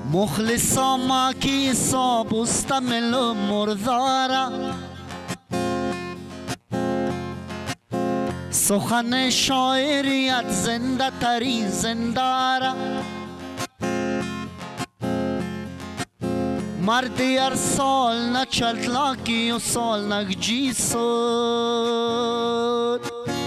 مخلصا ما کی صاب استمل و مردارا سخن شاعریت زنده ترین زندارا مردی هر سال نچلت لاکی و سال نگجی سود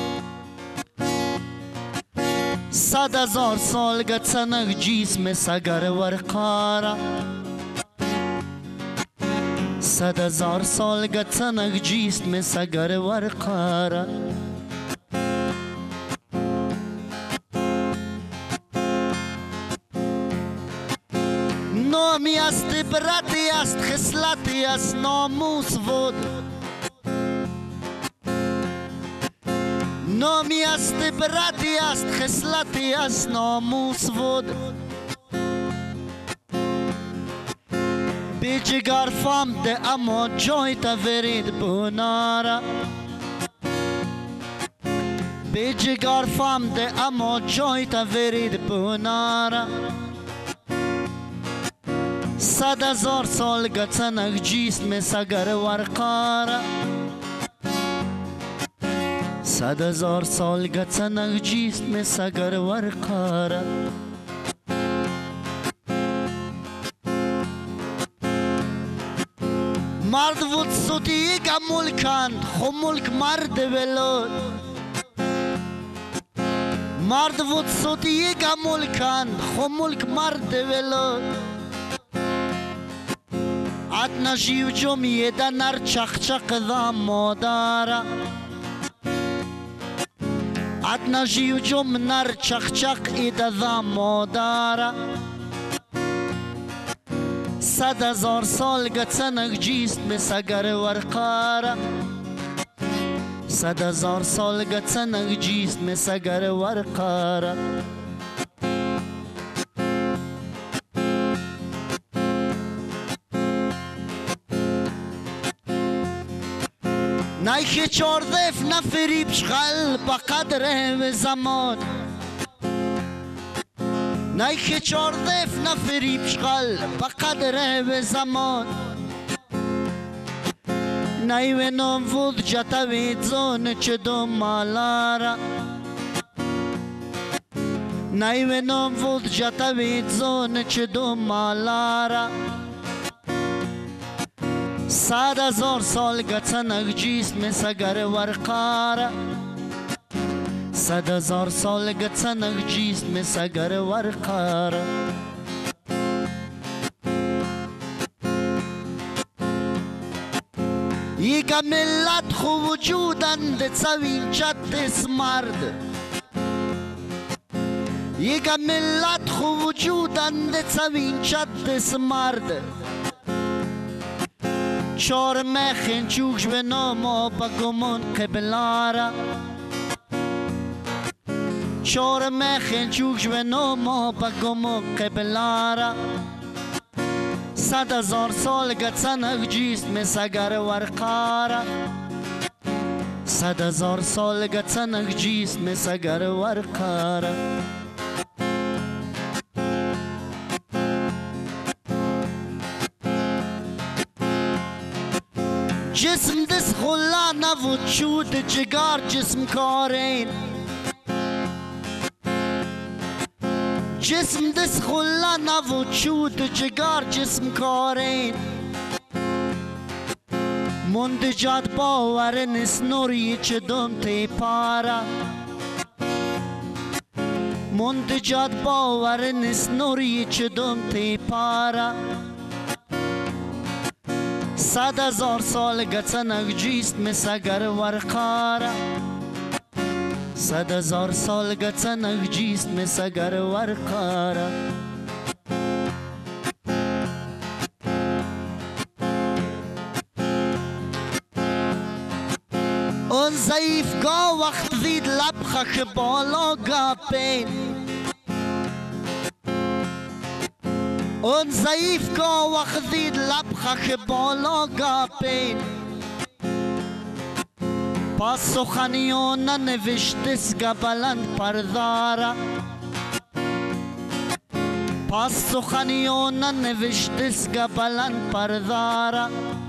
100,000 سال گتسنگ جسم سگر ورقارا 100,000 سال گتسنگ جسم سگر ورقارا نامی است برتی است خصلتی است ناموس بود نامی است برتی است خصلتی است ناموس بود بی جگر فهمده اما جای تورید بونارا بی جگر فهمده اما جای تورید بونارا 100,000 سال گتسنگ جسم سگر ورقارا 100,000 سال گتسنگ جسم سگر ورقارا مرد بود سوتی که ملکند خو ملک مرد ولود مرد بود سوتی که ملکند خو ملک مرد ولود اتنا جیو جمعیه دا نر چخ چخ دا مادارا اتنا جیو جمع نر چخ چخ ایده دا مادارا 100,000 سال گتسنگ جسم سگر ورقارا 100,000 سال گتسنگ جسم سگر ورقارا نایخ چاردف نفریب شغل بقدر و زمان نایخ چاردف نفریب شغل بقدر و زمان نایو نام بود جتوید زون چه دو مالارا نایو نام بود جتوید زون چه دو مالارا 100,000 سال گتسنگ جسم سگر ورقارا 100,000 سال گتسنگ جسم سگر ورقارا یک ملت خو وجودند سوین چتس مرد یک ملت خو وجودند سوین چتس مرد چار مخین چوش به نام بگمون قبلارا چار مخین چوش به نام بگمون قبلارا 100,000 سال گتسنگ جسم سگر ورقارا 100,000 سال گتسنگ جسم سگر ورقارا جسم دست خلا نوجود جگر جسم کارین جسم دست خلا نوجود جگر جسم کارین مندجات باور نسنوری چه دم تی پارا مندجات باور نسنوری چه دم تی پارا 100,000 سال گتسنگ جسم سگر ورقارا 100,000 سال گتسنگ جسم سگر ورقارا اون ضعیف گا وقت وید لبخه بالا گا پین اون ضعیف گا وقت وید لبخه بالا گا پین پس سخنیون ننوشتس گا بلند پردارا پس سخنیون نوشتست بلند پردارا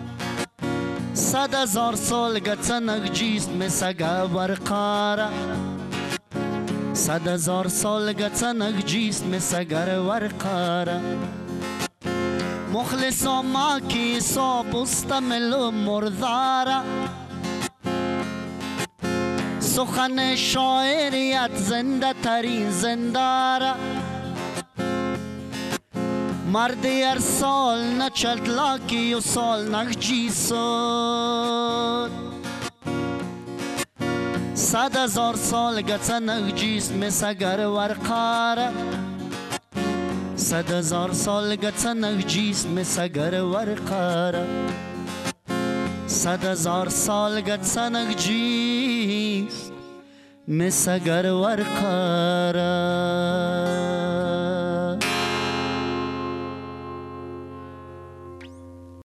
100,000 سال گچنک جیست مسگا ورقارا 100,000 سال گچنک جیست مسگر ورقارا مخلص ما کی سو مستمل و مردارا سخن شاعریت زنده ترین زندارا مرد هر سال نچلت لاکی و سال نخجی سود 100,000 سال گچنک جیست مسگر ورقارا 100,000 سال گچنک جیست مسگر ورقارا 100,000 سال گچنک جیست مسگر ورقارا